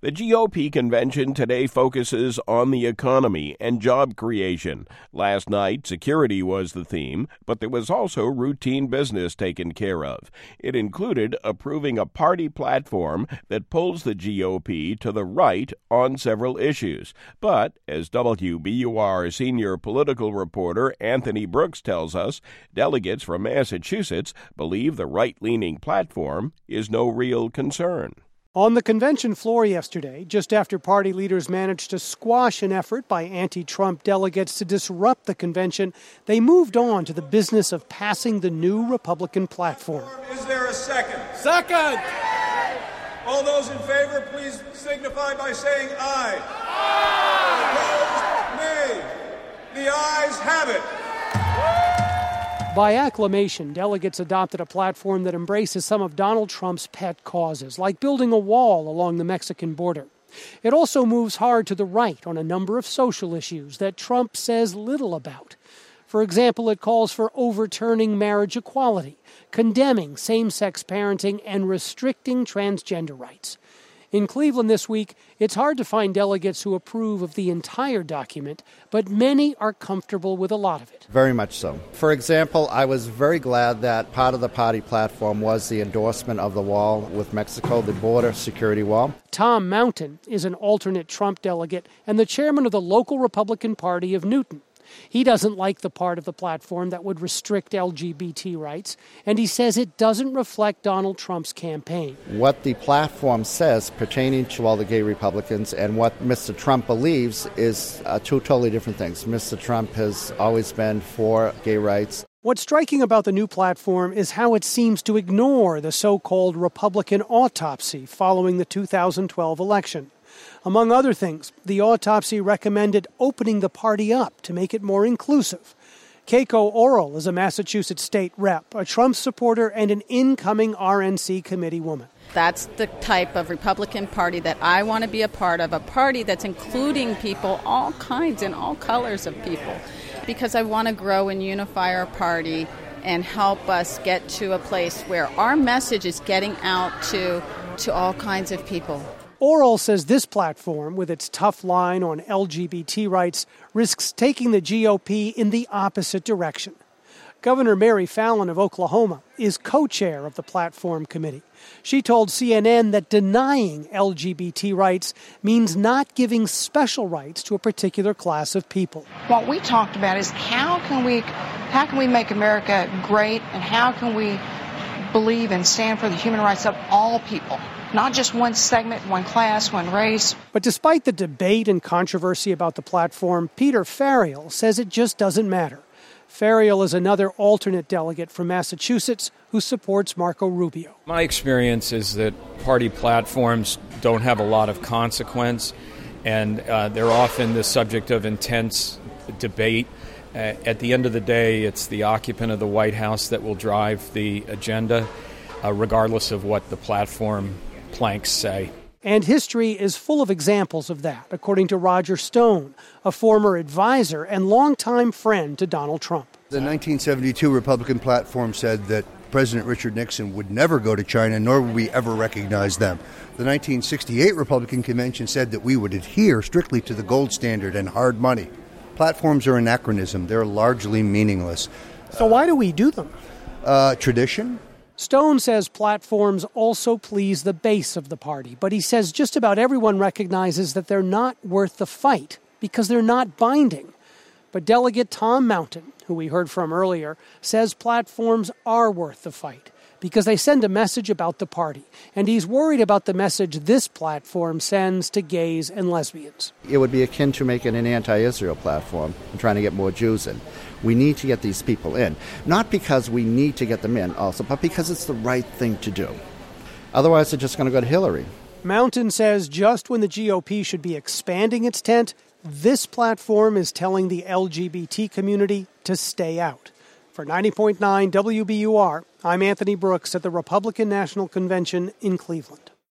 The GOP convention today focuses on the economy and job creation. Last night, security was the theme, but there was also routine business taken care of. It included approving a party platform that pulls the GOP to the right on several issues. But, as WBUR senior political reporter Anthony Brooks tells us, delegates from Massachusetts believe the right-leaning platform is no real concern. On the convention floor yesterday, just after party leaders managed to squash an effort by anti-Trump delegates to disrupt the convention, they moved on to the business of passing the new Republican platform. Is there a second? Second! All those in favor, please signify by saying aye. Aye! Opposed, nay. The ayes have it. By acclamation, delegates adopted a platform that embraces some of Donald Trump's pet causes, like building a wall along the Mexican border. It also moves hard to the right on a number of social issues that Trump says little about. For example, it calls for overturning marriage equality, condemning same-sex parenting, and restricting transgender rights. In Cleveland this week, it's hard to find delegates who approve of the entire document, but many are comfortable with a lot of it. Very much so. For example, I was very glad that part of the party platform was the endorsement of the wall with Mexico, the border security wall. Tom Mountain is an alternate Trump delegate and the chairman of the local Republican Party of Newton. He doesn't like the part of the platform that would restrict LGBT rights, and he says it doesn't reflect Donald Trump's campaign. What the platform says pertaining to all the gay Republicans and what Mr. Trump believes is two totally different things. Mr. Trump has always been for gay rights. What's striking about the new platform is how it seems to ignore the so-called Republican autopsy following the 2012 election. Among other things, the autopsy recommended opening the party up to make it more inclusive. Keiko Oral is a Massachusetts state rep, a Trump supporter, and an incoming RNC committee woman. That's the type of Republican Party that I want to be a part of, a party that's including people, all kinds and all colors of people, because I want to grow and unify our party and help us get to a place where our message is getting out to all kinds of people. Oral says this platform, with its tough line on LGBT rights, risks taking the GOP in the opposite direction. Governor Mary Fallin of Oklahoma is co-chair of the platform committee. She told CNN that denying LGBT rights means not giving special rights to a particular class of people. What we talked about is how can we make America great, and how can we believe and stand for the human rights of all people, not just one segment, one class, one race. But despite the debate and controversy about the platform, Peter Farriel says it just doesn't matter. Farriel is another alternate delegate from Massachusetts who supports Marco Rubio. My experience is that party platforms don't have a lot of consequence, and they're often the subject of intense debate. At the end of the day, it's the occupant of the White House that will drive the agenda, regardless of what the platform planks say. And history is full of examples of that, according to Roger Stone, a former advisor and longtime friend to Donald Trump. The 1972 Republican platform said that President Richard Nixon would never go to China, nor would we ever recognize them. The 1968 Republican convention said that we would adhere strictly to the gold standard and hard money. Platforms are anachronism. They're largely meaningless. So why do we do them? Tradition. Stone says platforms also please the base of the party, but he says just about everyone recognizes that they're not worth the fight because they're not binding. But Delegate Tom Mountain, who we heard from earlier, says platforms are worth the fight because they send a message about the party, and he's worried about the message this platform sends to gays and lesbians. It would be akin to making an anti-Israel platform and trying to get more Jews in. We need to get these people in, not because we need to get them in also, but because it's the right thing to do. Otherwise, they're just going to go to Hillary. Mountain says just when the GOP should be expanding its tent, this platform is telling the LGBT community to stay out. For 90.9 WBUR, I'm Anthony Brooks at the Republican National Convention in Cleveland.